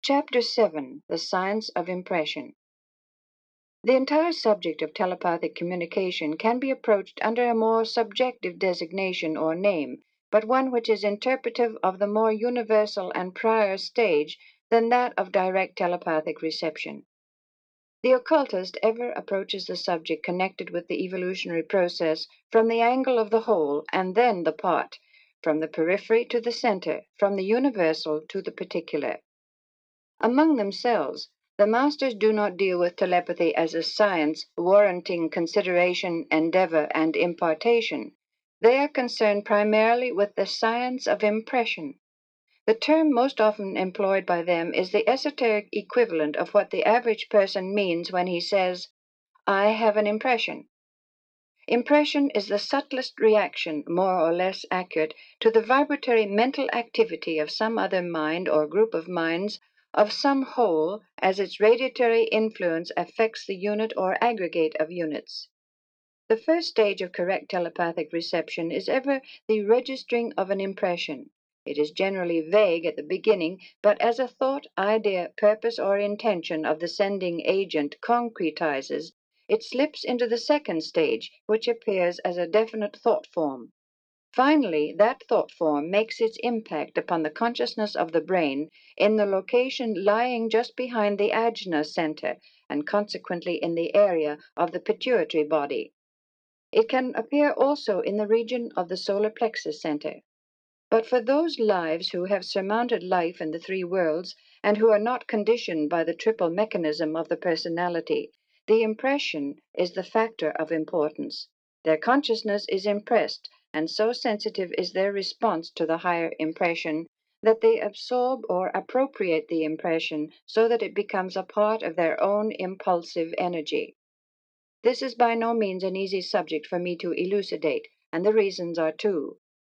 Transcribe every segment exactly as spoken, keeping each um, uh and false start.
Chapter seven. The Science of Impression. The entire subject of telepathic communication can be approached under a more subjective designation or name, but one which is interpretive of the more universal and prior stage than that of direct telepathic reception. The occultist ever approaches the subject connected with the evolutionary process from the angle of the whole and then the part, from the periphery to the center, from the universal to the particular. Among themselves, the masters do not deal with telepathy as a science warranting consideration, endeavor, and impartation. They are concerned primarily with the science of impression. The term most often employed by them is the esoteric equivalent of what the average person means when he says, "I have an impression." Impression is the subtlest reaction, more or less accurate, to the vibratory mental activity of some other mind or group of minds of some whole as its radiatory influence affects the unit or aggregate of units. The first stage of correct telepathic reception is ever the registering of an impression. It is generally vague at the beginning, but as a thought, idea, purpose, or intention of the sending agent concretizes, it slips into the second stage, which appears as a definite thought form. Finally, that thought form makes its impact upon the consciousness of the brain in the location lying just behind the ajna center, and consequently in the area of the pituitary body. It can appear also in the region of the solar plexus center. But for those lives who have surmounted life in the three worlds and who are not conditioned by the triple mechanism of the personality, the impression is the factor of importance. Their consciousness is impressed, and so sensitive is their response to the higher impression that they absorb or appropriate the impression so that it becomes a part of their own impulsive energy. This is by no means an easy subject for me to elucidate, and the reasons are two.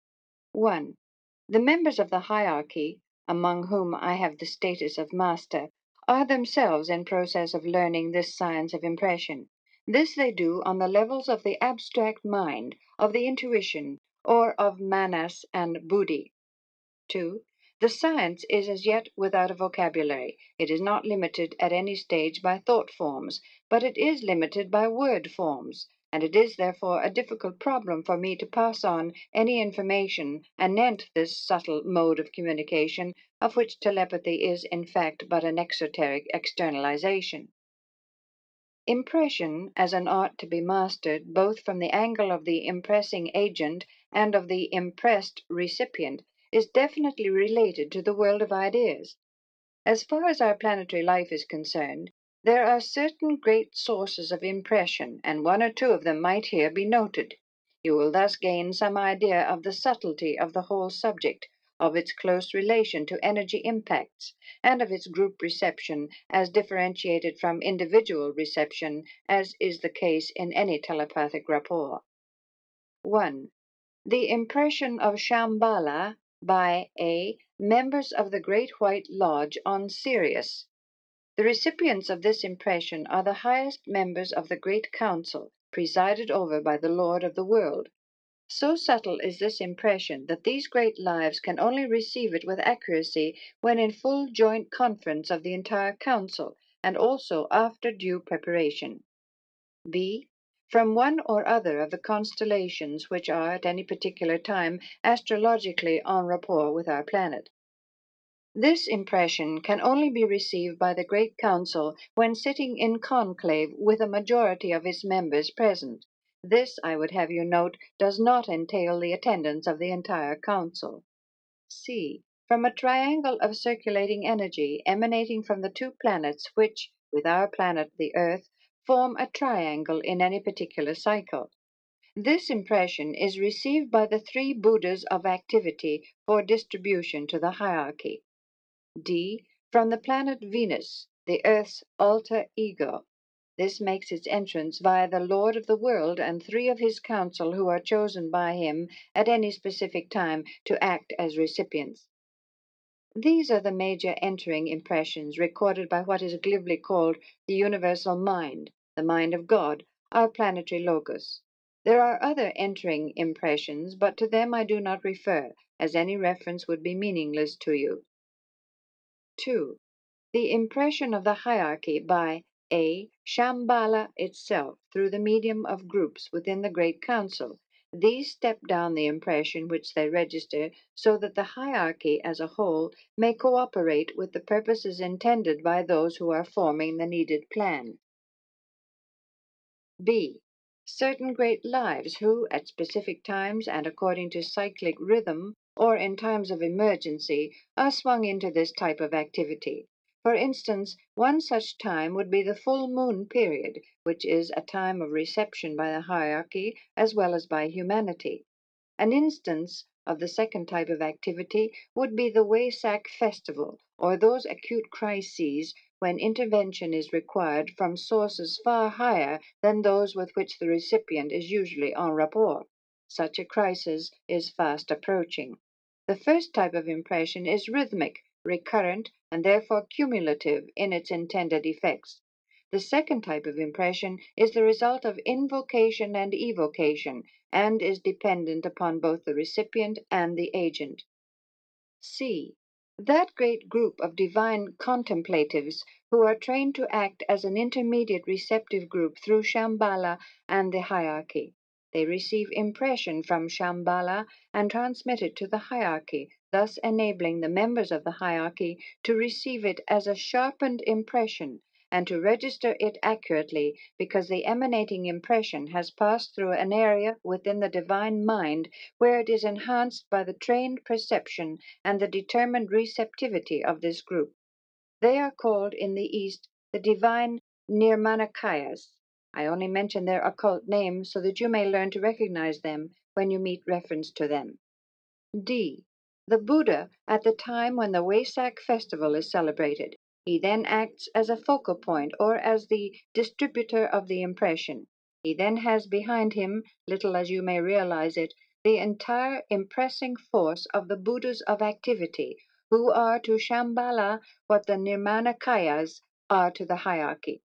one. The members of the hierarchy, among whom I have the status of master, are themselves in process of learning this science of impression. This they do on the levels of the abstract mind, of the intuition, or of manas and buddhi. two. The science is as yet without a vocabulary. It is not limited at any stage by thought forms, but it is limited by word forms, and it is therefore a difficult problem for me to pass on any information anent this subtle mode of communication, of which telepathy is in fact but an exoteric externalization. Impression, as an art to be mastered both from the angle of the impressing agent and of the impressed recipient, is definitely related to the world of ideas. As far as our planetary life is concerned, there are certain great sources of impression, and one or two of them might here be noted. You will thus gain some idea of the subtlety of the whole subject, of its close relation to energy impacts, and of its group reception as differentiated from individual reception, as is the case in any telepathic rapport. one. The impression of Shambhala by a members of the Great White Lodge on Sirius. The recipients of this impression are the highest members of the Great Council, presided over by the Lord of the world. So subtle is this impression that these great lives can only receive it with accuracy when in full joint conference of the entire council, and also after due preparation. b. From one or other of the constellations which are at any particular time astrologically en rapport with our planet. This impression can only be received by the Great Council when sitting in conclave with a majority of its members present. This, I would have you note, does not entail the attendance of the entire Council. c. From a triangle of circulating energy emanating from the two planets which, with our planet, the Earth, form a triangle in any particular cycle. This impression is received by the three Buddhas of activity for distribution to the hierarchy. d. From the planet Venus, the Earth's alter ego. This makes its entrance via the Lord of the world and three of his council who are chosen by him at any specific time to act as recipients. These are the major entering impressions recorded by what is glibly called the universal mind, the mind of God, our planetary locus. There are other entering impressions, but to them I do not refer, as any reference would be meaningless to you. two. The impression of the hierarchy by a. Shambhala itself through the medium of groups within the Great Council. These step down the impression which they register so that the hierarchy as a whole may cooperate with the purposes intended by those who are forming the needed plan. B. Certain great lives who, at specific times and according to cyclic rhythm, or in times of emergency, are swung into this type of activity. For instance, one such time would be the full moon period, which is a time of reception by the hierarchy as well as by humanity. An instance of the second type of activity would be the Wesak festival, or those acute crises when intervention is required from sources far higher than those with which the recipient is usually en rapport. Such a crisis is fast approaching. The first type of impression is rhythmic, recurrent, and therefore cumulative in its intended effects. The second type of impression is the result of invocation and evocation, and is dependent upon both the recipient and the agent. C. That great group of divine contemplatives who are trained to act as an intermediate receptive group through Shambhala and the hierarchy. They receive impression from Shambhala and transmit it to the hierarchy, thus enabling the members of the hierarchy to receive it as a sharpened impression and to register it accurately because the emanating impression has passed through an area within the divine mind where it is enhanced by the trained perception and the determined receptivity of this group. They are called in the East the divine Nirmanakayas. I only mention their occult names so that you may learn to recognize them when you meet reference to them. D. The Buddha at the time when the Wesak festival is celebrated. He then acts as a focal point or as the distributor of the impression. He then has behind him, little as you may realize it, the entire impressing force of the Buddhas of activity, who are to Shambhala what the Nirmanakayas are to the hierarchy.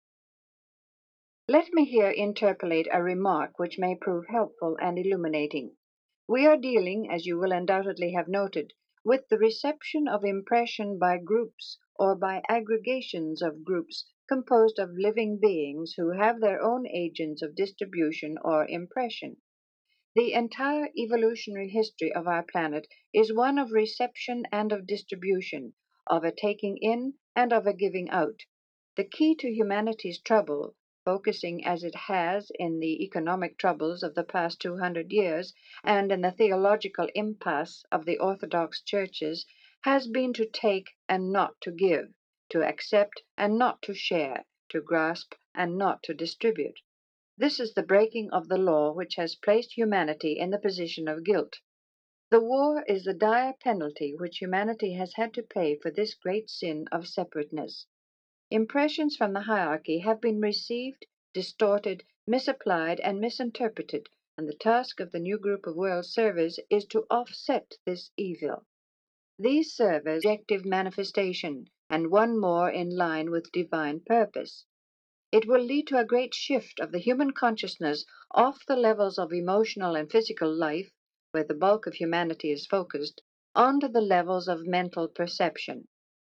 Let me here interpolate a remark which may prove helpful and illuminating. We are dealing, as you will undoubtedly have noted, with the reception of impression by groups or by aggregations of groups composed of living beings who have their own agents of distribution or impression. The entire evolutionary history of our planet is one of reception and of distribution, of a taking in and of a giving out. The key to humanity's trouble, focusing as it has in the economic troubles of the past two hundred years and in the theological impasse of the Orthodox churches, has been to take and not to give, to accept and not to share, to grasp and not to distribute. This is the breaking of the law which has placed humanity in the position of guilt. The war is the dire penalty which humanity has had to pay for this great sin of separateness. Impressions from the hierarchy have been received, distorted, misapplied, and misinterpreted, and the task of the new group of world servers is to offset this evil. These servers are objective manifestation, and one more in line with divine purpose. It will lead to a great shift of the human consciousness off the levels of emotional and physical life, where the bulk of humanity is focused, onto the levels of mental perception.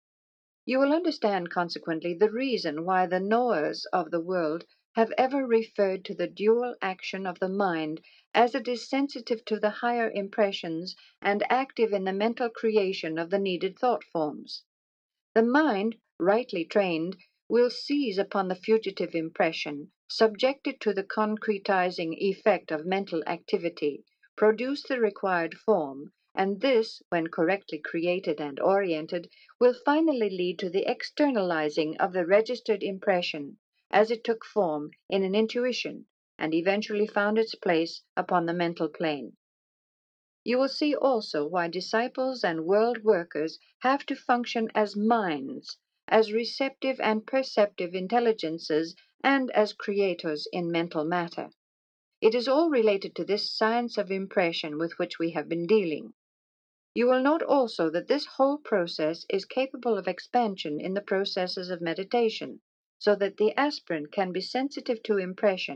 You will understand, consequently, the reason why the knowers of the world have ever referred to the dual action of the mind as it is sensitive to the higher impressions and active in the mental creation of the needed thought forms. The mind, rightly trained, will seize upon the fugitive impression, subject it to the concretizing effect of mental activity, produce the required form, and this, when correctly created and oriented, will finally lead to the externalizing of the registered impression, as it took form in an intuition, and eventually found its place upon the mental plane. You will see also why disciples and world workers have to function as minds, as receptive and perceptive intelligences, and as creators in mental matter. It is all related to this science of impression with which we have been dealing. You will note also that this whole process is capable of expansion in the processes of meditation, so that the aspirant can be sensitive to impression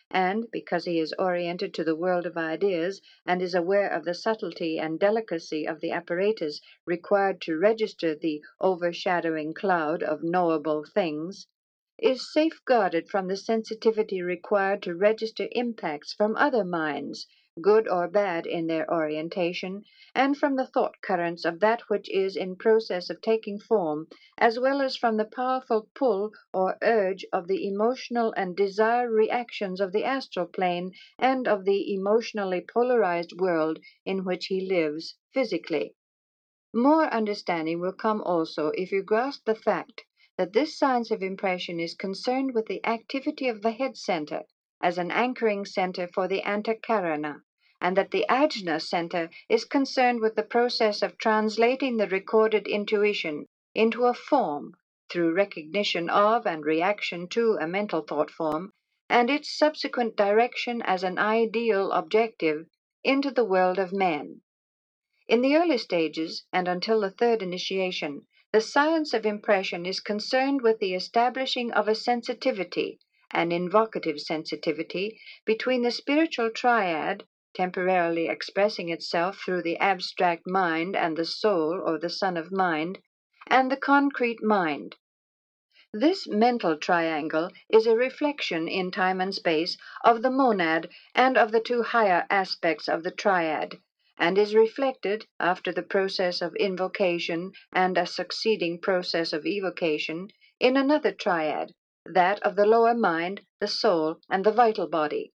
and because he is oriented to the world of ideas and is aware of the subtlety and delicacy of the apparatus required to register the overshadowing cloud of knowable things, is safeguarded from the sensitivity required to register impacts from other minds, good or bad in their orientation, and from the thought currents of that which is in process of taking form, as well as from the powerful pull or urge of the emotional and desire reactions of the astral plane and of the emotionally polarized world in which he lives physically. More understanding will come also if you grasp the fact that this science of impression is concerned with the activity of the head center as an anchoring center for the antakarana, and that the ajna center is concerned with the process of translating the recorded intuition into a form through recognition of and reaction to a mental thought form, and its subsequent direction as an ideal objective into the world of men. In the early stages, and until the third initiation, the science of impression is concerned with the establishing of a sensitivity, an invocative sensitivity, between the spiritual triad, temporarily expressing itself through the abstract mind and the soul or the son of mind, and the concrete mind. This mental triangle is a reflection in time and space of the monad and of the two higher aspects of the triad, and is reflected, after the process of invocation and a succeeding process of evocation, in another triad, that of the lower mind, the soul, and the vital body.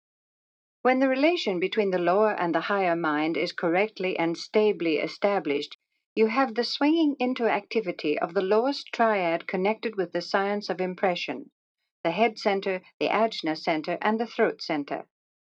When the relation between the lower and the higher mind is correctly and stably established, you have the swinging into activity of the lowest triad connected with the science of impression, the head center, the ajna center, and the throat center.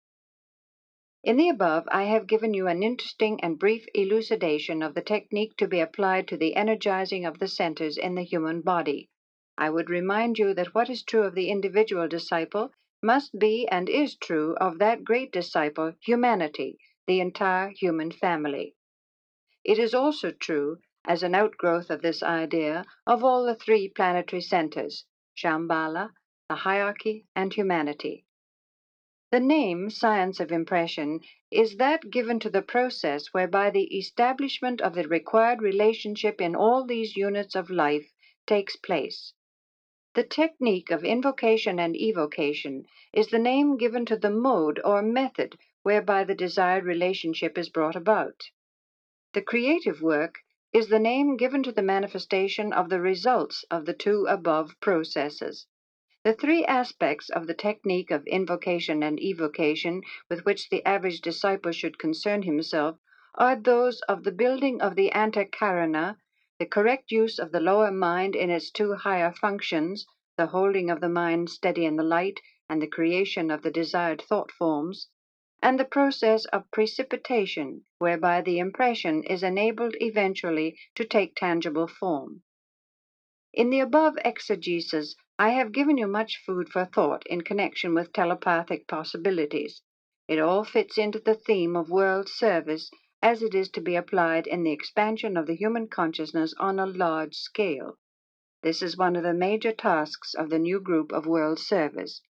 In the above, I have given you an interesting and brief elucidation of the technique to be applied to the energizing of the centers in the human body. I would remind you that what is true of the individual disciple must be and is true of that great disciple, humanity, the entire human family. It is also true, as an outgrowth of this idea, of all the three planetary centers, Shambhala, the hierarchy, and humanity. The name science of impression is that given to the process whereby the establishment of the required relationship in all these units of life takes place. The technique of invocation and evocation is the name given to the mode or method whereby the desired relationship is brought about. The creative work is the name given to the manifestation of the results of the two above processes. The three aspects of the technique of invocation and evocation with which the average disciple should concern himself are those of the building of the antakarana, the correct use of the lower mind in its two higher functions, the holding of the mind steady in the light and the creation of the desired thought forms, and the process of precipitation, whereby the impression is enabled eventually to take tangible form. In the above exegesis, I have given you much food for thought in connection with telepathic possibilities. It all fits into the theme of world service as it is to be applied in the expansion of the human consciousness on a large scale. This is one of the major tasks of the new group of world service.